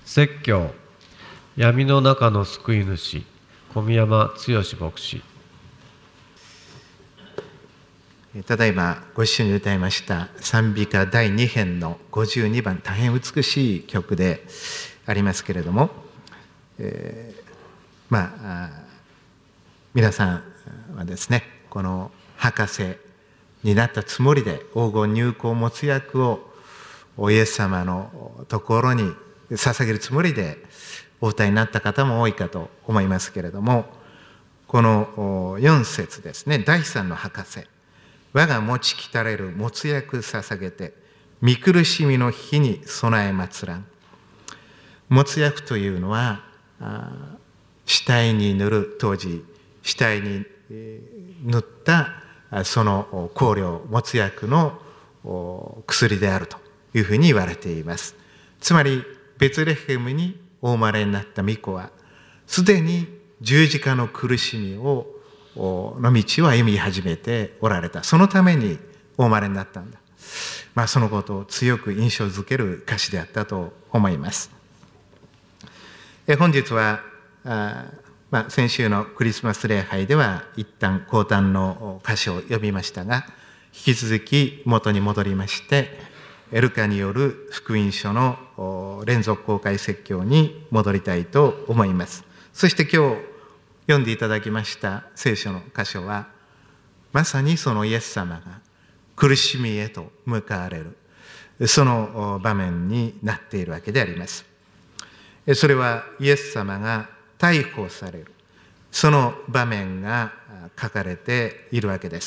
説教、闇の中の救い主、小宮山剛牧師。 ただいまご一緒に歌いました賛美歌第2編の52番、大変美しい曲でありますけれども、皆さんはですね、この博士になったつもりで黄金入香没薬をイエス様のところに捧げるつもりでお歌いになった方も多いかと思いますけれども、この4節ですね、第3の博士、我が持ちきたれる没薬捧げて見苦しみの日に備え祭らん。没薬というのは死体に塗る、当時死体に塗ったその香料没薬の薬であるというふうに言われています。つまりベツレヘムにお生まれになった御子はすでに十字架の苦しみの道を歩み始めておられた。そのためにお生まれになったんだ。そのことを強く印象づける歌詞であったと思います。本日は先週のクリスマス礼拝では一旦後端の歌詞を読みましたが、引き続き元に戻りましてルカによる福音書の連続公開説教に戻りたいと思います。そして今日読んでいただきました聖書の箇所はまさにそのイエス様が苦しみへと向かわれるその場面になっているわけであります。それはイエス様が逮捕されるその場面が書かれているわけです。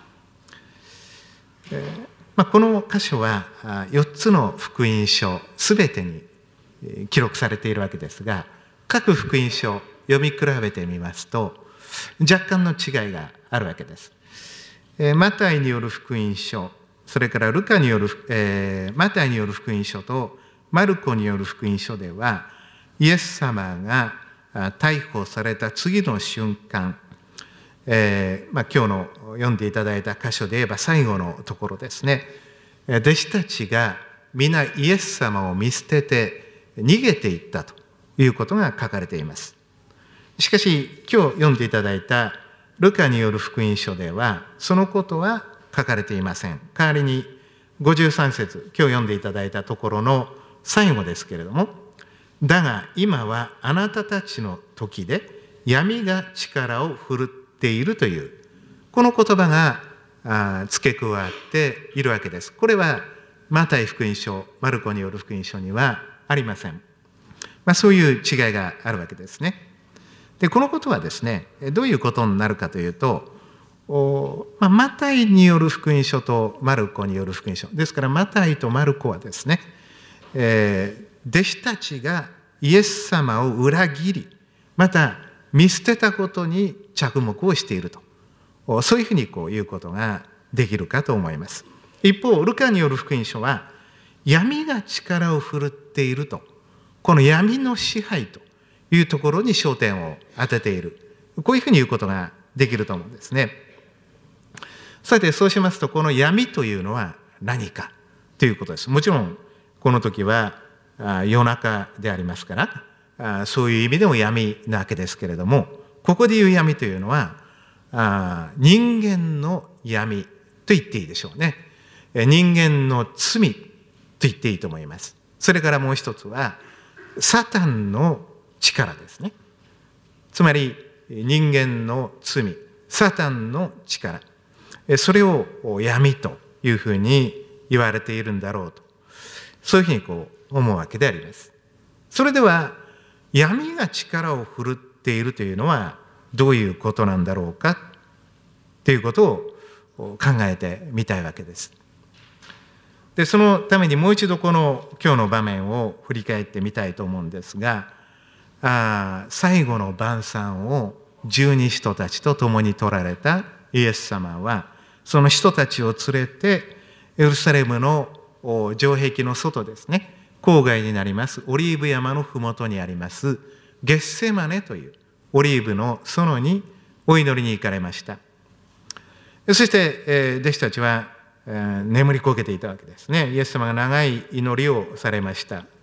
この箇所は4つの福音書すべてに記録されているわけですが、各福音書読み比べてみますと若干の違いがあるわけです。マタイによる福音書、それからルカによる、マタイによる福音書とマルコによる福音書ではイエス様が逮捕された次の瞬間、今日の読んでいただいた箇所で言えば最後のところですね。弟子たちが皆イエス様を見捨てて逃げていったということが書かれています。しかし今日読んでいただいたルカによる福音書ではそのことは書かれていません。代わりに53節、今日読んでいただいたところの最後ですけれども、だが今はあなたたちの時で闇が力を振るっているというこの言葉が付け加わっているわけです。これはマタイ福音書、マルコによる福音書にはありません。そういう違いがあるわけですね。でこのことはですね、どういうことになるかというと、マタイによる福音書とマルコによる福音書ですから、マタイとマルコはですね、弟子たちがイエス様を裏切りまた見捨てたことに着目をしていると、そういうふうに言うことができるかと思います。一方ルカによる福音書は闇が力を振るっていると、この闇の支配というところに焦点を当てている、こういうふうに言うことができると思うんですね。さてそうしますと、この闇というのは何かということです。もちろんこの時は夜中でありますからそういう意味でも闇なわけですけれども、ここで言う闇というのは人間の闇と言っていいでしょうね。人間の罪と言っていいと思います。それからもう一つはサタンの力ですね。つまり人間の罪、サタンの力、それを闇というふうに言われているんだろうと、そういうふうに思うわけであります。それでは闇が力を振るっているというのはどういうことなんだろうかということを考えてみたいわけです。でそのためにもう一度この今日の場面を振り返ってみたいと思うんですが、最後の晩餐を十二使徒たちと共に取られたイエス様はその使徒たちを連れてエルサレムの城壁の外ですね、郊外になりますオリーブ山のふもとにありますゲッセマネというオリーブの園にお祈りに行かれました。そして弟子たちは眠りこけていたわけですね。イエス様が長い祈りをされました。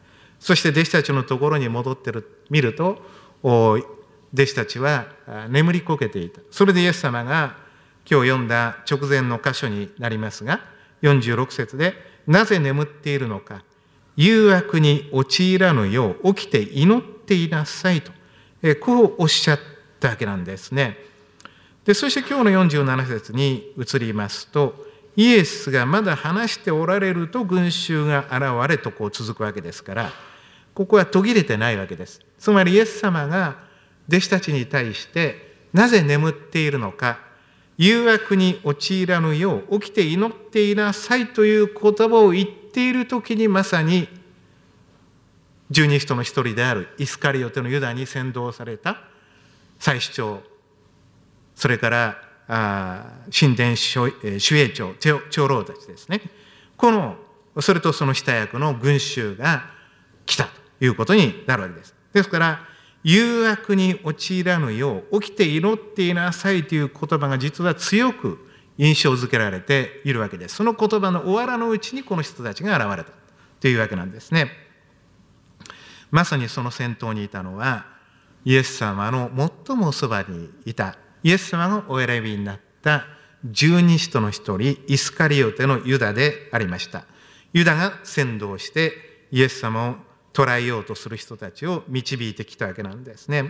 そして弟子たちのところに戻ってみると、弟子たちは眠りこけていた。それでイエス様が今日読んだ直前の箇所になりますが、46節で、なぜ眠っているのか、誘惑に陥らぬよう起きて祈っていなさいと、こうおっしゃったわけなんですね。で、そして今日の47節に移りますと、イエスがまだ話しておられると群衆が現れとこう続くわけですから、ここは途切れてないわけです。つまりイエス様が弟子たちに対してなぜ眠っているのか、誘惑に陥らぬよう起きて祈っていなさいという言葉を言っている時に、まさに十二使徒の一人であるイスカリオテのユダに先導された祭司長、それから神殿守衛長、長老たちですね、それとその下役の群衆が来たということになるわけです。ですから誘惑に陥らぬよう起きて祈っていなさいという言葉が実は強く印象づけられているわけです。その言葉の終わらぬうちにこの人たちが現れたというわけなんですね。まさにその先頭にいたのはイエス様の最もそばにいた、イエス様がお選びになった十二使徒の一人、イスカリオテのユダでありました。ユダが先導してイエス様を捕らえようとする人たちを導いてきたわけなんですね。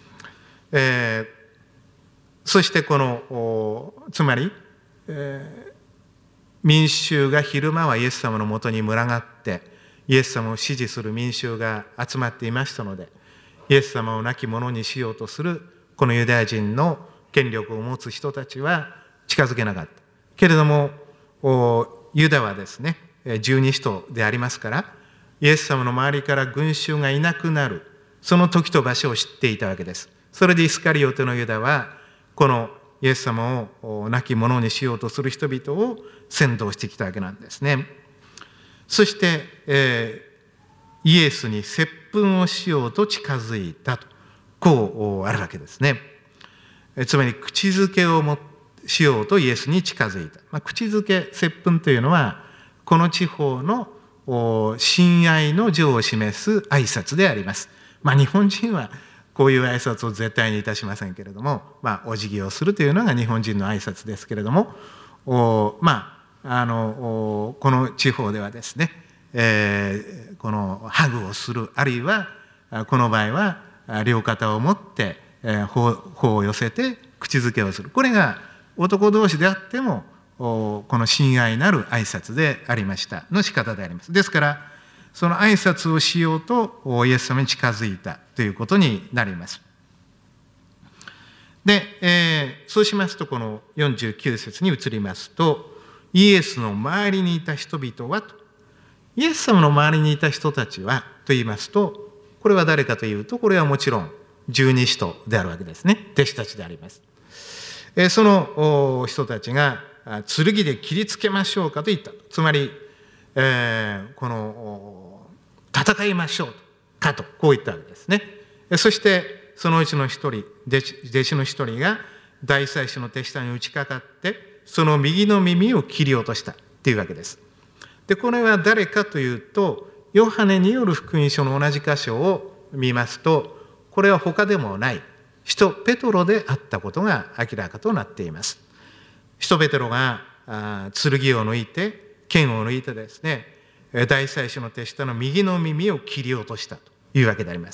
そしてつまり、民衆が昼間はイエス様のもとに群がってイエス様を支持する民衆が集まっていましたので、イエス様を亡き者にしようとするこのユダヤ人の権力を持つ人たちは近づけなかったけれども、ユダはですね、十二使徒でありますから、イエス様の周りから群衆がいなくなるその時と場所を知っていたわけです。それでイスカリオテのユダはこのイエス様を亡き者にしようとする人々を先導してきたわけなんですね。そして、イエスに接吻をしようと近づいたと、こうあるわけですね。つまり口づけをしようとイエスに近づいた。口づけ、接吻というのはこの地方の親愛の情を示す挨拶であります。日本人はこういう挨拶を絶対にいたしませんけれども、お辞儀をするというのが日本人の挨拶ですけれども、この地方ではですね、このハグをする、あるいはこの場合は両肩を持って頬を寄せて口づけをする、これが男同士であってもこの親愛なる挨拶でありましたの仕方であります。ですからその挨拶をしようとイエス様に近づいたということになります。で、そうしますとこの49節に移りますと、イエスの周りにいた人々はと、イエス様の周りにいた人たちはと言いますと、これは誰かというと、これはもちろん十二使徒であるわけですね。弟子たちであります。その人たちが剣で切りつけましょうかと言った。つまり、この戦いましょうかとこう言ったわけですね。そしてそのうちの一人、弟子の一人が大祭司の手下に打ちかかってその右の耳を切り落としたというわけです。でこれは誰かというと、ヨハネによる福音書の同じ箇所を見ますと、これは他でもない使徒ペトロであったことが明らかとなっています。使徒ペテロが剣を抜いて、剣を抜いてですね、大祭司の手下の右の耳を切り落としたというわけであります。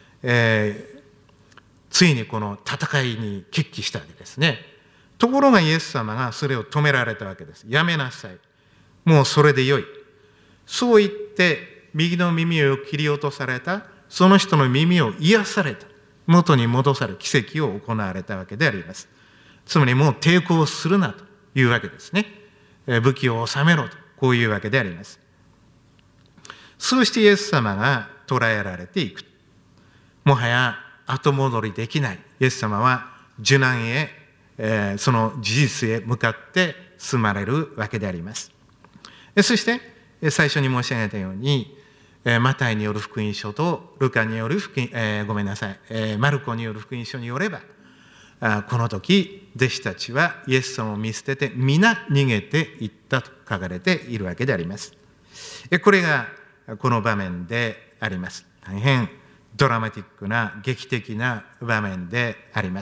ついにこの戦いに決起したわけですね。ところがイエス様がそれを止められたわけです。やめなさい。もうそれでよい。そう言って右の耳を切り落とされたその人の耳を癒された、元に戻される奇跡を行われたわけであります。つまりもう抵抗するなというわけですね。武器を収めろとこういうわけであります。そうしてイエス様が捕らえられていく。もはや後戻りできない。イエス様は受難へ、その事実へ向かって進まれるわけであります。そして最初に申し上げたように、マタイによる福音書とルカによるマルコによる福音書によれば、この時弟子たちはイエス様を見捨てて皆逃げていったと書かれているわけであります。これがこの場面であります。大変ドラマティックな劇的な場面であります。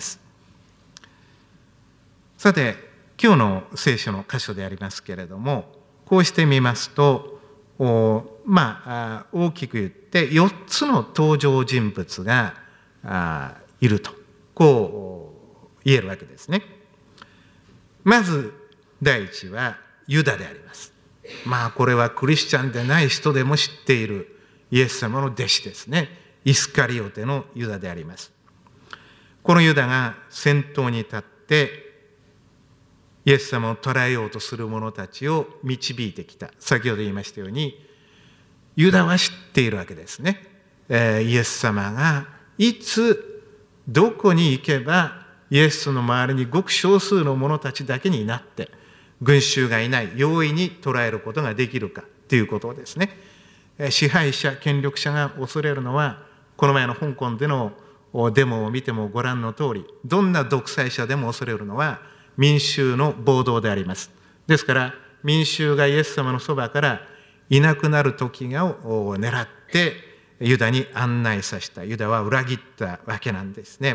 さて、今日の聖書の箇所でありますけれども、こうしてみますと、大きく言って4つの登場人物がいると、こう言えるわけですね。まず第一はユダであります。これはクリスチャンでない人でも知っているイエス様の弟子ですね。イスカリオテのユダであります。このユダが先頭に立ってイエス様を捕らえようとする者たちを導いてきた。先ほど言いましたように、ユダは知っているわけですね。イエス様がいつどこに行けばイエスの周りにごく少数の者たちだけになって群衆がいない容易に捕らえることができるかということをですね、支配者権力者が恐れるのは、この前の香港でのデモを見てもご覧の通り、どんな独裁者でも恐れるのは民衆の暴動であります。ですから民衆がイエス様のそばからいなくなる時を狙ってユダに案内させた。ユダは裏切ったわけなんですね。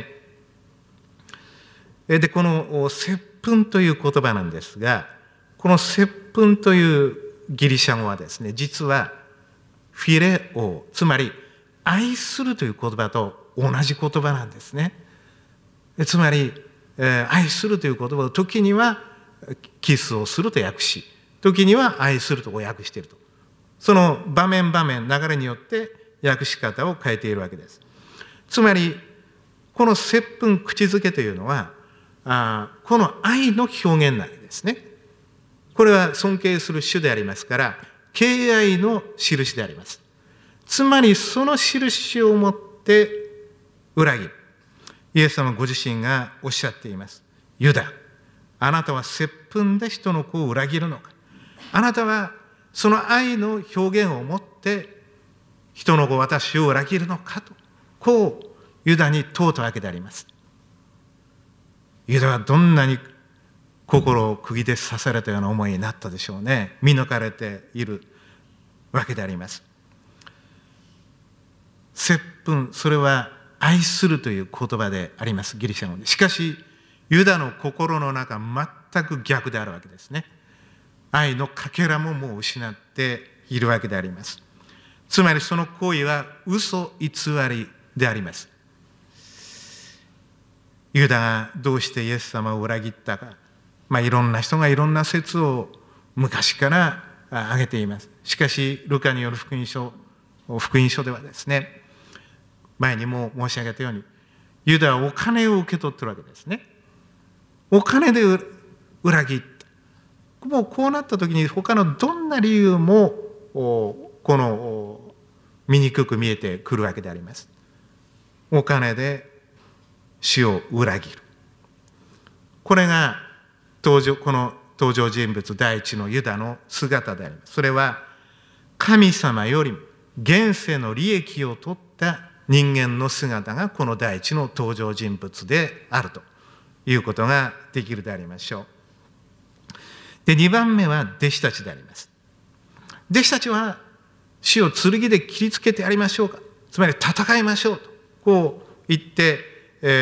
で、この接吻という言葉なんですが、この接吻というギリシャ語はですね、実はフィレオ、つまり愛するという言葉と同じ言葉なんですね。つまり愛するという言葉を時にはキスをすると訳し、時には愛すると訳していると。その場面場面、流れによって訳し方を変えているわけです。つまりこの接吻、口づけというのはこの愛の表現なんですね。これは尊敬する主でありますから、敬愛の印であります。つまりその印をもって裏切る。イエス様ご自身がおっしゃっています。ユダ、あなたは接吻で人の子を裏切るのか。あなたはその愛の表現をもって人の子、私を裏切るのかと、こうユダに問うたわけであります。ユダはどんなに心を釘で刺されたような思いになったでしょうね。見抜かれているわけであります。接吻、それは愛するという言葉であります、ギリシャ語で。しかしユダの心の中、全く逆であるわけですね。愛のかけらももう失っているわけであります。つまりその行為は嘘偽りであります。ユダがどうしてイエス様を裏切ったか、いろんな人がいろんな説を昔から挙げています。しかしルカによる福音書ではですね、前にも申し上げたように、ユダはお金を受け取ってるわけですね。お金で裏切った。もうこうなった時に他のどんな理由も醜く見えてくるわけであります。お金で主を裏切る。これがこの登場人物第一のユダの姿であります。それは神様よりも現世の利益を取った人間の姿がこの第一の登場人物であるということができるでありましょう。で、2番目は弟子たちであります。弟子たちは主を剣で切りつけてやりましょうか、つまり戦いましょうとこう言って、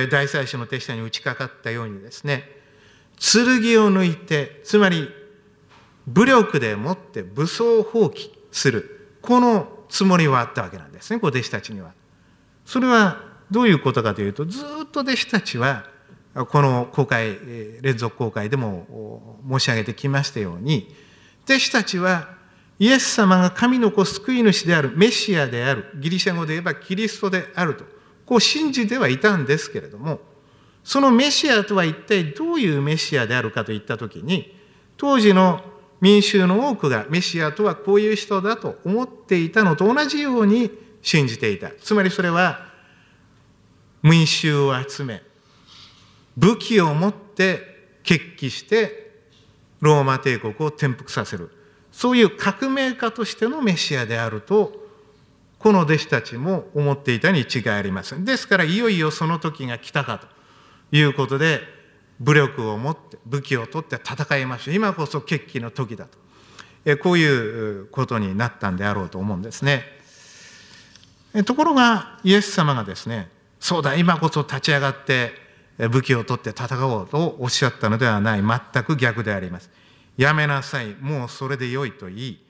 大祭司の手下に打ちかかったようにですね、剣を抜いて、つまり武力でもって武装蜂起する、このつもりはあったわけなんですね、弟子たちには。それはどういうことかというと、ずっと弟子たちはこの連続公開でも申し上げてきましたように、弟子たちはイエス様が神の子救い主である、メシアである、ギリシャ語で言えばキリストであるとこう信じてはいたんですけれども、そのメシアとは一体どういうメシアであるかといったときに、当時の民衆の多くがメシアとはこういう人だと思っていたのと同じように信じていた。つまりそれは民衆を集め、武器を持って決起してローマ帝国を転覆させる、そういう革命家としてのメシアであるとこの弟子たちも思っていたに違いありません。ですからいよいよその時が来たかということで、武力を持って武器を取って戦いましょう、今こそ決起の時だとこういうことになったんであろうと思うんですね。ところがイエス様がですね、そうだ、今こそ立ち上がって武器を取って戦おうとおっしゃったのではない。全く逆であります。やめなさい、もうそれでよいと言い、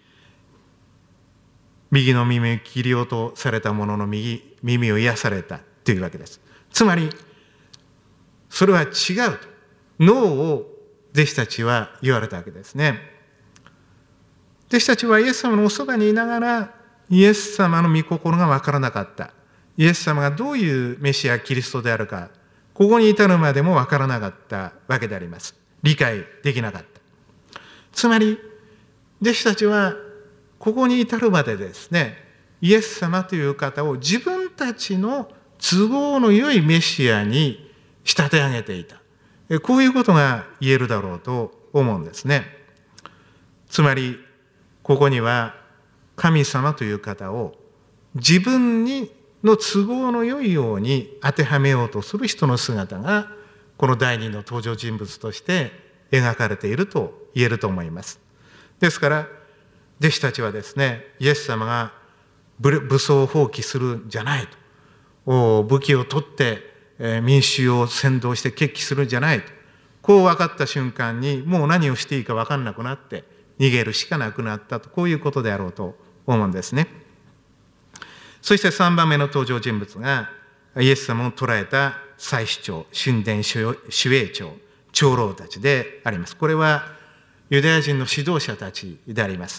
右の耳を切り落とされた者の耳を癒されたというわけです。つまりそれは違うとノーを弟子たちは言われたわけですね。弟子たちはイエス様のおそばにいながらイエス様の御心が分からなかった。イエス様がどういうメシアキリストであるか、ここに至るまでも分からなかったわけであります。理解できなかった。つまり弟子たちはここに至るまでですね、イエス様という方を自分たちの都合の良いメシアに仕立て上げていた。こういうことが言えるだろうと思うんですね。つまりここには神様という方を自分の都合の良いように当てはめようとする人の姿がこの第二の登場人物として描かれていると言えると思います。ですから弟子たちはですね、イエス様が武装を放棄するんじゃないと、武器を取って民衆を扇動して決起するんじゃないと、こう分かった瞬間にもう何をしていいか分かんなくなって逃げるしかなくなったと、こういうことであろうと思うんですね。そして3番目の登場人物がイエス様を捕らえた祭司長、神殿守衛長、長老たちであります。これはユダヤ人の指導者たちであります。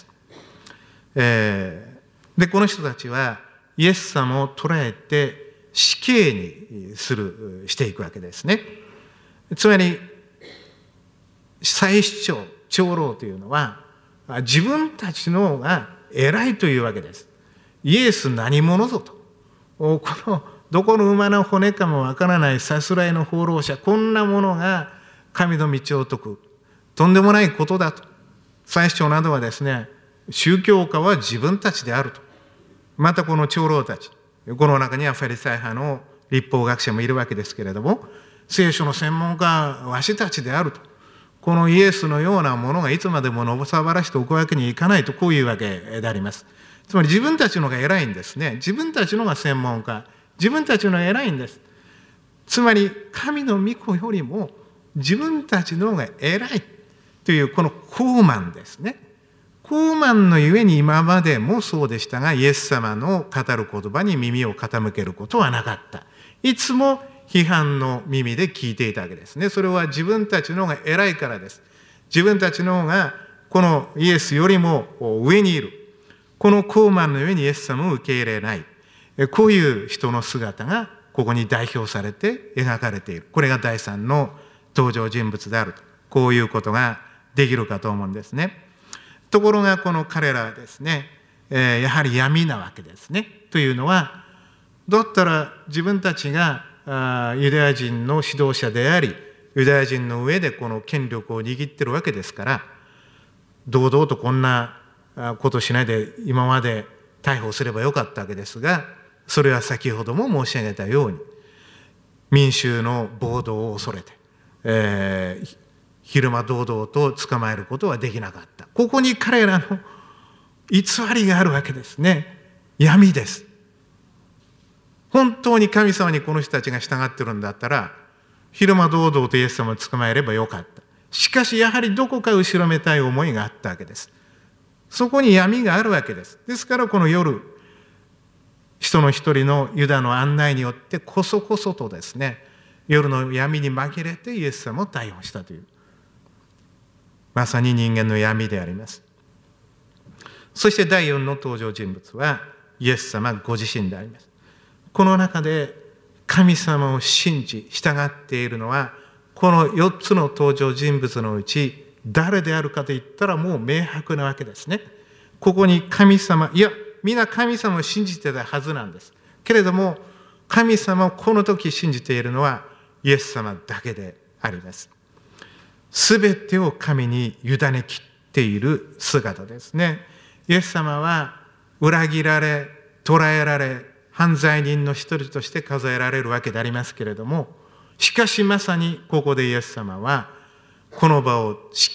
でこの人たちはイエス様を捕らえて死刑にしていくわけですね。つまり祭司長、長老というのは自分たちの方が偉いというわけです。イエス何者ぞと、このどこの馬の骨かもわからないさすらいの放浪者、こんなものが神の道を説く、とんでもないことだと。祭司長などはですね、宗教家は自分たちであると。またこの長老たち、この中にはファリサイ派の律法学者もいるわけですけれども、聖書の専門家はわしたちであると。このイエスのようなものがいつまでものぼさばらしておくわけにいかないと、こういうわけであります。つまり自分たちのが偉いんですね。自分たちのが専門家、自分たちのが偉いんです。つまり神の御子よりも自分たちのが偉いというこの高慢ですね。高慢のゆえに今までもそうでしたが、イエス様の語る言葉に耳を傾けることはなかった。いつも批判の耳で聞いていたわけですね。それは自分たちの方が偉いからです。自分たちの方がこのイエスよりも上にいる。この高慢のゆえにイエス様を受け入れない。こういう人の姿がここに代表されて描かれている。これが第三の登場人物であると。こういうことができるかと思うんですね。ところがこの彼らはですね、やはり闇なわけですね。というのは、だったら自分たちがユダヤ人の指導者であり、ユダヤ人の上でこの権力を握ってるわけですから、堂々とこんなことしないで今まで逮捕すればよかったわけですが、それは先ほども申し上げたように、民衆の暴動を恐れて、昼間堂々と捕まえることはできなかった。ここに彼らの偽りがあるわけですね。闇です。本当に神様にこの人たちが従ってるんだったら、昼間堂々とイエス様を捕まえればよかった。しかしやはりどこか後ろめたい思いがあったわけです。そこに闇があるわけです。ですからこの夜、人の一人のユダの案内によってこそこそとですね、夜の闇に紛れてイエス様を逮捕したという、まさに人間の闇であります。そして第4の登場人物はイエス様ご自身であります。この中で神様を信じ従っているのは、この4つの登場人物のうち誰であるかといったらもう明白なわけですね。ここに神様、いや皆神様を信じてたはずなんですけれども、神様をこの時信じているのはイエス様だけであります。すべてを神に委ねきっている姿ですね。イエス様は裏切られ、捕らえられ、犯罪人の一人として数えられるわけでありますけれども、しかしまさにここでイエス様はこの場を仕切って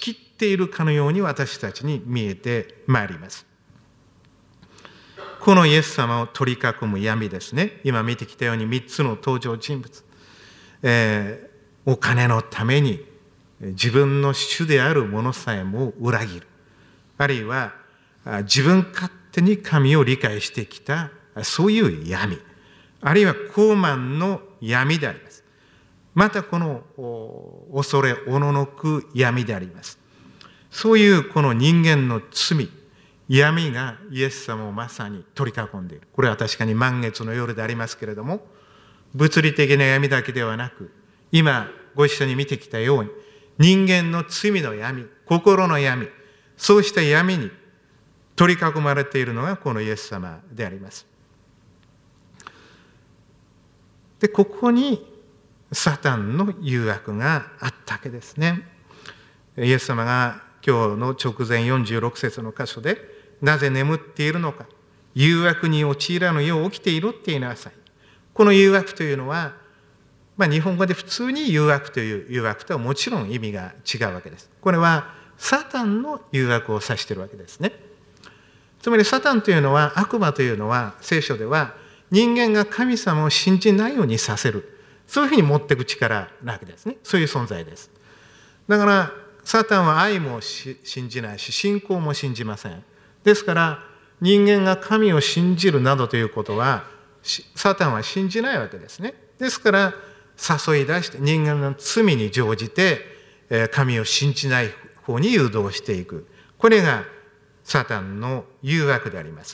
ているかのように私たちに見えてまいります。このイエス様を取り囲む闇ですね。今見てきたように3つの登場人物。お金のために自分の主であるものさえも裏切る。あるいは自分勝手に神を理解してきたそういう闇。あるいは傲慢の闇であります。またこの恐れおののく闇であります。そういうこの人間の罪、闇がイエス様をまさに取り囲んでいる。これは確かに満月の夜でありますけれども、物理的な闇だけではなく、今ご一緒に見てきたように、人間の罪の闇、心の闇、そうした闇に取り囲まれているのがこのイエス様であります。で、ここにサタンの誘惑があったわけですね。イエス様が今日の直前46節の箇所で、なぜ眠っているのか、誘惑に陥らぬよう起きているって言いなさい。この誘惑というのは、日本語で普通に誘惑という誘惑とはもちろん意味が違うわけです。これはサタンの誘惑を指しているわけですね。つまりサタンというのは、悪魔というのは、聖書では人間が神様を信じないようにさせる。そういうふうに持っていく力なわけですね。そういう存在です。だからサタンは愛も信じないし、信仰も信じません。ですから人間が神を信じるなどということはサタンは信じないわけですね。ですから誘い出して人間の罪に乗じて神を信じない方に誘導していく。これがサタンの誘惑であります。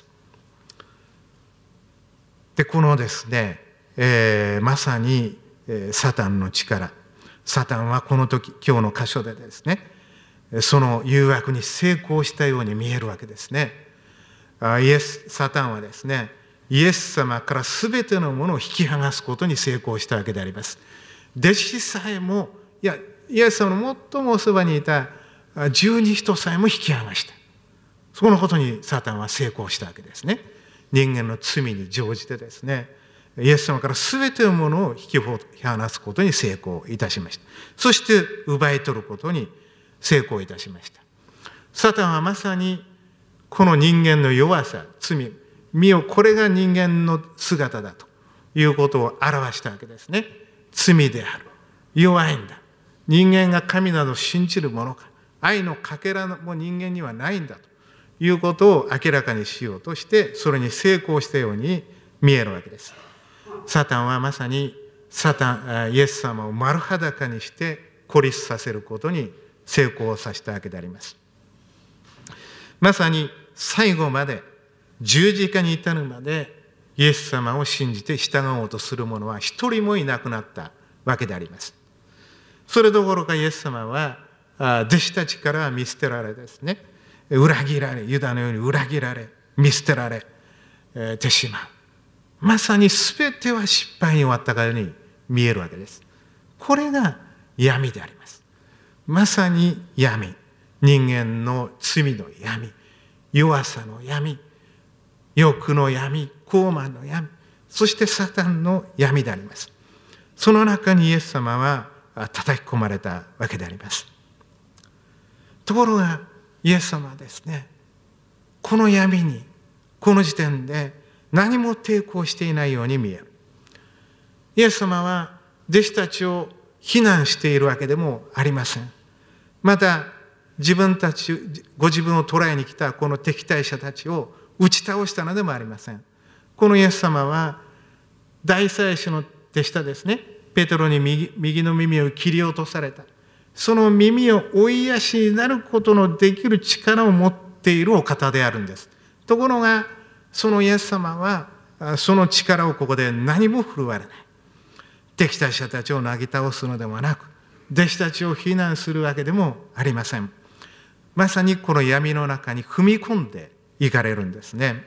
で、このですね、まさにサタンの力。サタンはこの時、今日の箇所でですね、その誘惑に成功したように見えるわけですね。サタンはですね、イエス様から全てのものを引き剥がすことに成功したわけであります。弟子さえも、イエス様の最もおそばにいた十二人さえも引き剥がした。そのことにサタンは成功したわけですね。人間の罪に乗じてですね、イエス様から全てのものを引き離すことに成功いたしました。そして奪い取ることに成功いたしました。サタンはまさにこの人間の弱さ、罪、見よ、これが人間の姿だということを表したわけですね。罪である。弱いんだ。人間が神など信じるものか。愛のかけらも人間にはないんだということを明らかにしようとして、それに成功したように見えるわけです。サタンはまさにイエス様を丸裸にして孤立させることに成功させたわけであります。まさに最後まで十字架に至るまでイエス様を信じて従おうとする者は一人もいなくなったわけであります。それどころかイエス様は弟子たちから見捨てられですね、裏切られ、ユダのように裏切られ、見捨てられてしまう。まさに全ては失敗に終わったかように見えるわけです。これが闇であります。まさに闇。人間の罪の闇、弱さの闇、欲の闇、傲慢の闇、そしてサタンの闇であります。その中にイエス様は叩き込まれたわけであります。ところがイエス様はですね、この闇にこの時点で何も抵抗していないように見える。イエス様は弟子たちを非難しているわけでもありません。またご自分を捕らえに来たこの敵対者たちを打ち倒したのでもありません。このイエス様は大祭司の手下ですね、ペテロに右の耳を切り落とされた。その耳を追い足になることのできる力を持っているお方であるんです。ところがそのイエス様はその力をここで何も振るわれない。敵対者たちをなぎ倒すのではなく、弟子たちを非難するわけでもありません。まさにこの闇の中に踏み込んでいかれるんですね。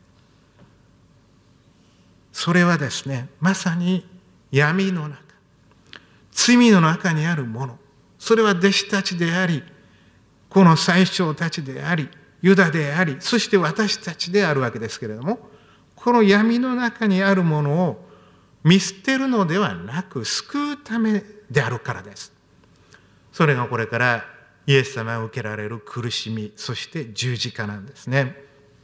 それはですね、まさに闇の中、罪の中にあるもの、それは弟子たちであり、この最長たちであり、ユダであり、そして私たちであるわけですけれども、この闇の中にあるものを見捨てるのではなく、救うためであるからです。それがこれからイエス様が受けられる苦しみ、そして十字架なんですね。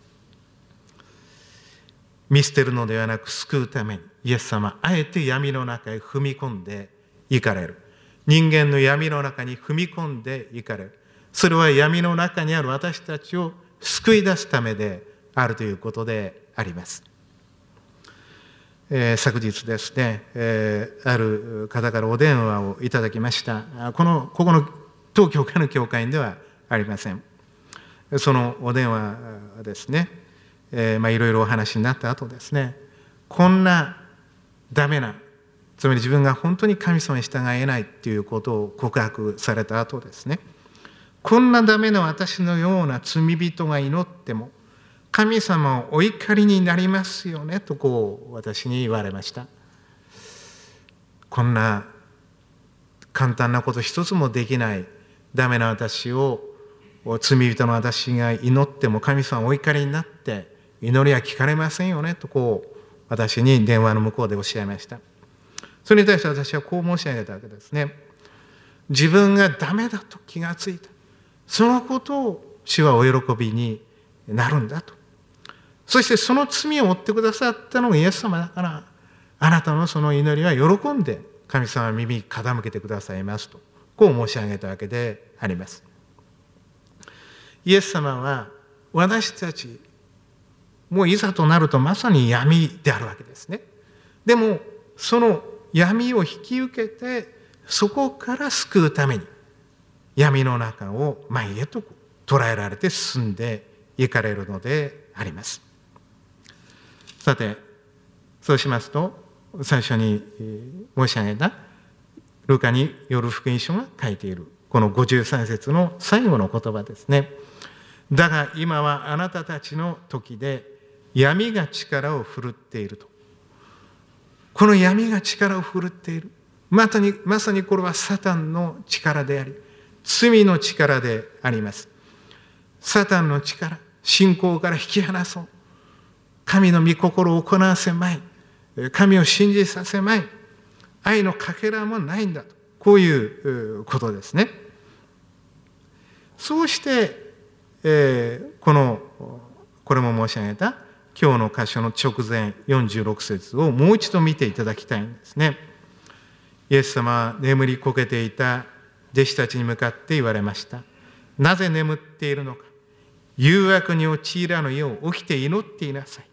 見捨てるのではなく救うために、イエス様はあえて闇の中へ踏み込んでいかれる。人間の闇の中に踏み込んでいかれる。それは闇の中にある私たちを救い出すためであるということであります。昨日ですね、ある方からお電話をいただきました。ここの当教会の教会員ではありません。そのお電話ですね、いろいろお話になった後ですね、こんなダメな、つまり自分が本当に神様に従えないということを告白された後ですね、こんなダメな私のような罪人が祈っても神様をお怒りになりますよねと私に言われました。こんな簡単なこと一つもできないダメな私を罪人の私が祈っても神様お怒りになって祈りは聞かれませんよねと私に電話の向こうでおっしゃいました。それに対して私はこう申し上げたわけですね。自分がダメだと気がついた。そのことを主はお喜びになるんだと。そしてその罪を負ってくださったのがイエス様だから、あなたのその祈りは喜んで神様は耳傾けてくださいますと、申し上げたわけであります。イエス様は私たち、もういざとなるとまさに闇であるわけですね。でもその闇を引き受けて、そこから救うために闇の中を前へと捉えられて進んでいかれるのであります。さて、そうしますと、最初に申し上げたルカによる福音書が書いているこの53節の最後の言葉ですね。だが今はあなたたちの時で闇が力を振るっていると。この闇が力を振るっている。まさにこれはサタンの力であり、罪の力であります。サタンの力、信仰から引き離そう。神の御心を行わせまい。神を信じさせまい。愛のかけらもないんだと。こういうことですね。そうして、これも申し上げた今日の箇所の直前46節をもう一度見ていただきたいんですね。イエス様は眠りこけていた弟子たちに向かって言われました。なぜ眠っているのか。誘惑に陥らぬよう起きて祈っていなさい。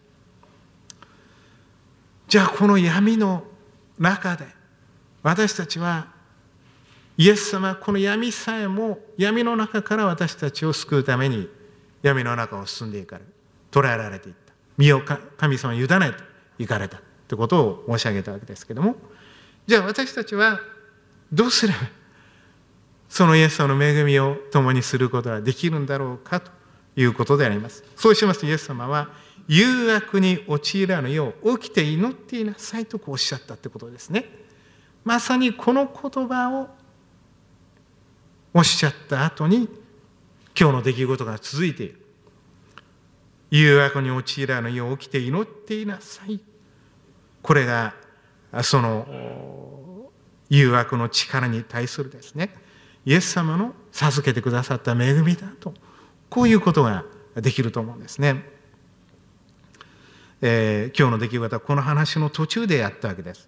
じゃあこの闇の中で私たちはイエス様はこの闇さえも闇の中から私たちを救うために闇の中を進んでいかれる。捉えられていった。身を神様に委ねていかれたということを申し上げたわけですけれども、じゃあ私たちはどうすればそのイエス様の恵みを共にすることができるんだろうかということであります。そうしますとイエス様は誘惑に陥らぬよう起きて祈っていなさいとおっしゃったってことですね。まさにこの言葉をおっしゃった後に今日の出来事が続いている。誘惑に陥らぬよう起きて祈っていなさい。これがその誘惑の力に対するですね、イエス様の授けてくださった恵みだと、こういうことができると思うんですね。今日の出来事はこの話の途中でやったわけです。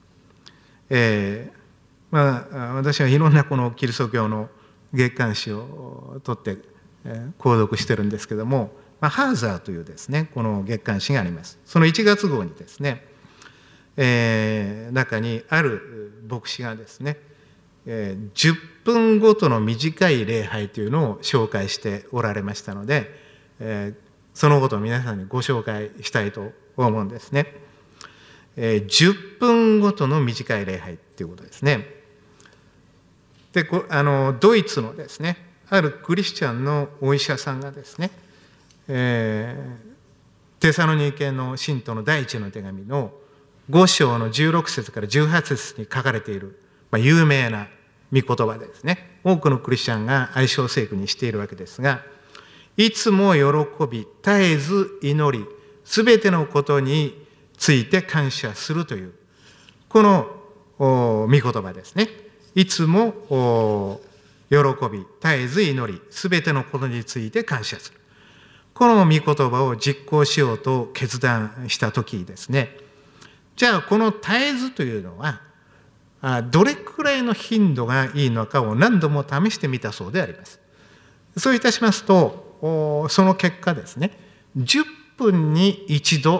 私はいろんなこのキリスト教の月刊誌を取って購読してるんですけども、ハーザーというですねこの月刊誌があります。その1月号にですね、中にある牧師がですね、10分ごとの短い礼拝というのを紹介しておられましたので、そのことを皆さんにご紹介したいと思うんですね。10分ごとの短い礼拝ということですね。で、ドイツのですねあるクリスチャンのお医者さんがですね、テサロニケの信徒の第一の手紙の5章の16節から18節に書かれている、有名な御言葉でですね、多くのクリスチャンが愛称聖句にしているわけですが、いつも喜び絶えず祈りすべてのことについて感謝するというこの御言葉ですね。いつも喜び、絶えず祈り、すべてのことについて感謝する。この御言葉を実行しようと決断したときですね、じゃあこの絶えずというのは、どれくらいの頻度がいいのかを何度も試してみたそうであります。そういたしますと、その結果ですね、10分に1度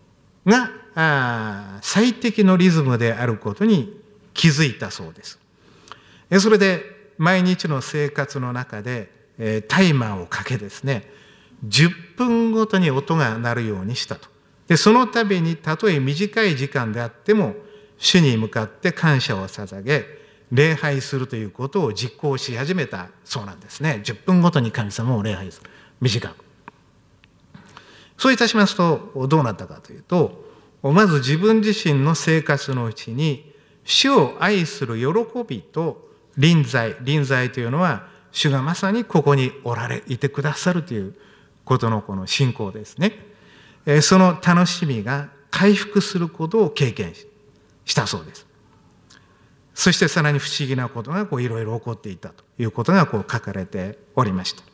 が最適のリズムであることに気づいたそうです。それで毎日の生活の中でタイマーをかけですね、10分ごとに音が鳴るようにしたと。で、その度にたとえ短い時間であっても主に向かって感謝を捧げ礼拝するということを実行し始めたそうなんですね。10分ごとに神様を礼拝する。短く。そういたしますとどうなったかというと、まず自分自身の生活のうちに主を愛する喜びと臨在というのは主がまさにここにおられいてくださるということのこの信仰ですね。その楽しみが回復することを経験したそうです。そしてさらに不思議なことがいろいろ起こっていたということが書かれておりました。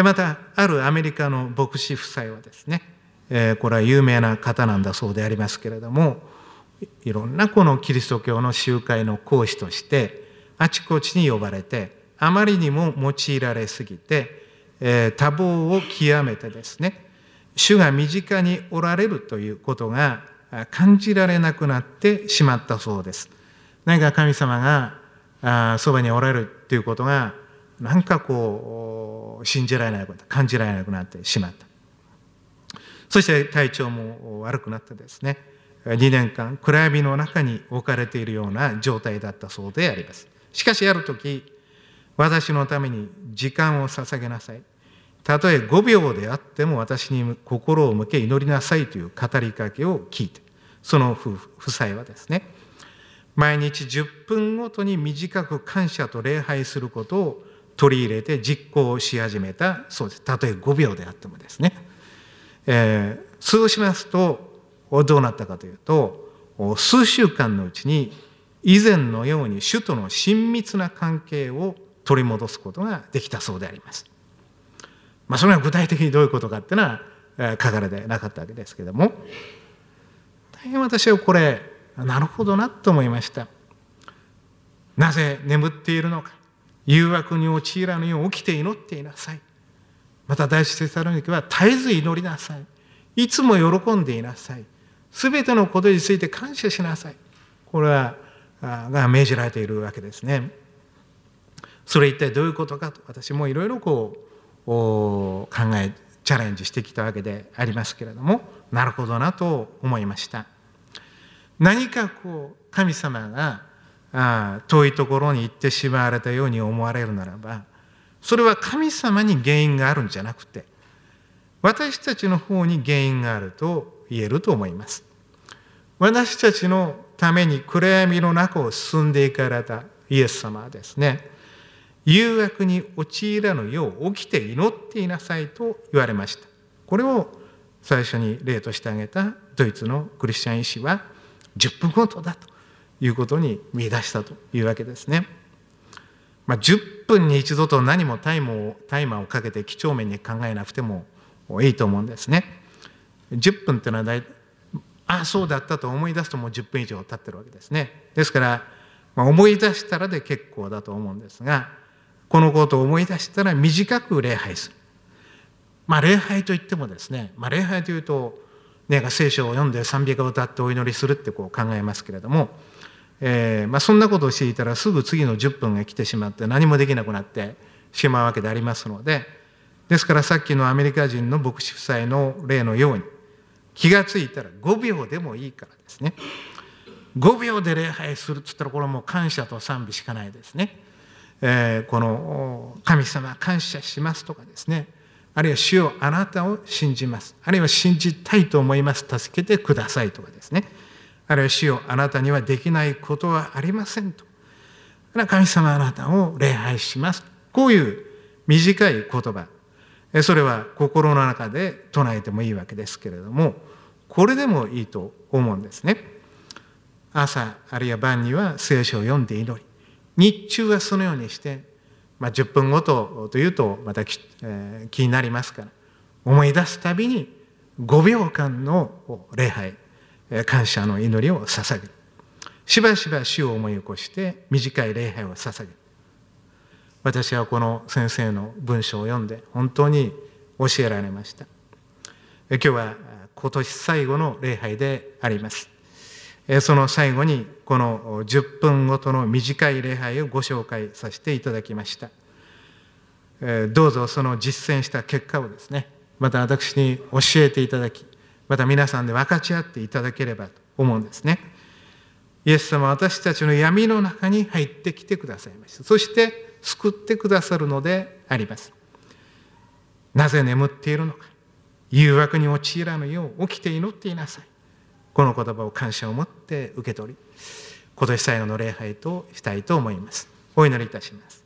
またあるアメリカの牧師夫妻はですね、これは有名な方なんだそうでありますけれども、いろんなこのキリスト教の集会の講師としてあちこちに呼ばれて、あまりにも用いられすぎて、多忙を極めてですね、主が身近におられるということが感じられなくなってしまったそうです。何か神様がそばにおられるということがなんか信じられないこと、感じられなくなってしまった。そして体調も悪くなってですね、2年間暗闇の中に置かれているような状態だったそうであります。しかしある時、私のために時間を捧げなさい。たとえ5秒であっても私に心を向け祈りなさいという語りかけを聞いて、その夫妻はですね、毎日10分ごとに短く感謝と礼拝することを取り入れて実行し始めたそうです。たとえ5秒であってもですね。そうしますとどうなったかというと、数週間のうちに以前のように主との親密な関係を取り戻すことができたそうであります。それは具体的にどういうことかっていうのは書かれてなかったわけですけれども、大変私はこれなるほどなと思いました。なぜ眠っているのか、誘惑に陥らぬよう起きて祈っていなさい。また第一テサロニケは絶えず祈りなさい。いつも喜んでいなさい。すべてのことについて感謝しなさい。これが命じられているわけですね。それ一体どういうことかと、私もいろいろ考えチャレンジしてきたわけでありますけれども、なるほどなと思いました。何か神様が遠いところに行ってしまわれたように思われるならば、それは神様に原因があるんじゃなくて、私たちの方に原因があると言えると思います。私たちのために暗闇の中を進んでいかれたイエス様はですね、誘惑に陥らぬよう起きて祈っていなさいと言われました。これを最初に例として挙げたドイツのクリスチャン医師は10分ごとだということに見出したというわけですね。10分に一度と何もタイマーをかけて几帳面に考えなくてもいいと思うんですね。10分っていうのはそうだったと思い出すともう10分以上経ってるわけですね。ですから、思い出したらで結構だと思うんですが、このことを思い出したら短く礼拝する。礼拝といってもですね、礼拝というと、聖書を読んで賛美歌を歌ってお祈りするって考えますけれども、そんなことをしていたらすぐ次の10分が来てしまって何もできなくなってしまうわけでありますので、ですからさっきのアメリカ人の牧師夫妻の例のように、気がついたら5秒でもいいからですね、5秒で礼拝するって言ったらこれはもう感謝と賛美しかないですね。この神様感謝しますとかですね、あるいは主よあなたを信じます、あるいは信じたいと思います、助けてくださいとかですね、あるいは主よあなたにはできないことはありませんと、神様あなたを礼拝します、こういう短い言葉、それは心の中で唱えてもいいわけですけれども、これでもいいと思うんですね。朝あるいは晩には聖書を読んで祈り、 日中はそのようにして、10分ごとというとまた気になりますから、思い出すたびに5秒間の礼拝、感謝の祈りを捧げる。しばしば主を思い起こして短い礼拝を捧げる。私はこの先生の文章を読んで本当に教えられました。今日は今年最後の礼拝であります。その最後にこの10分ごとの短い礼拝をご紹介させていただきました。どうぞその実践した結果をですね、また私に教えていただき、また皆さんで分かち合っていただければと思うんですね。イエス様は私たちの闇の中に入ってきてくださいました。そして救ってくださるのであります。なぜ眠っているのか、誘惑に陥らぬよう起きて祈っていなさい。この言葉を感謝を持って受け取り、今年最後の礼拝としたいと思います。お祈りいたします。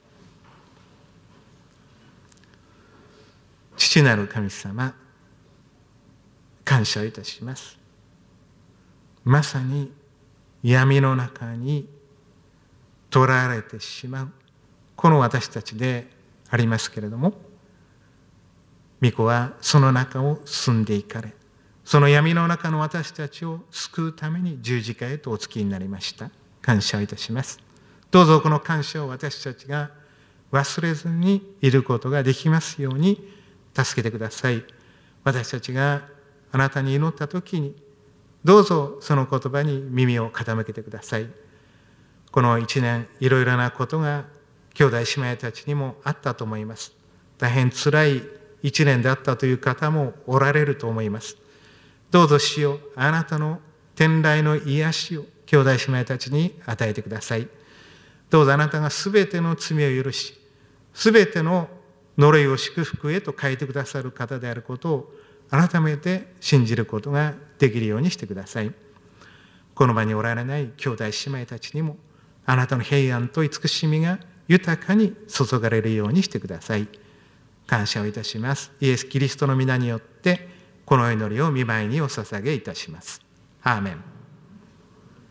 父なる神様、感謝いたします。まさに闇の中に囚われてしまうこの私たちでありますけれども、御子はその中を進んでいかれ、その闇の中の私たちを救うために十字架へとお付きになりました。感謝をいたします。どうぞこの感謝を私たちが忘れずにいることができますように助けてください。私たちがあなたに祈ったときに、どうぞその言葉に耳を傾けてください。この一年、いろいろなことが兄弟姉妹たちにもあったと思います。大変つらい一年であったという方もおられると思います。どうぞ主よ、あなたの天来の癒しを兄弟姉妹たちに与えてください。どうぞあなたがすべての罪を許し、すべての呪いを祝福へと変えてくださる方であることを改めて信じることができるようにしてください。この場におられない兄弟姉妹たちにも、あなたの平安と慈しみが豊かに注がれるようにしてください。感謝をいたします。イエス・キリストの皆によってこの祈りを御前にお捧げいたします。アーメン。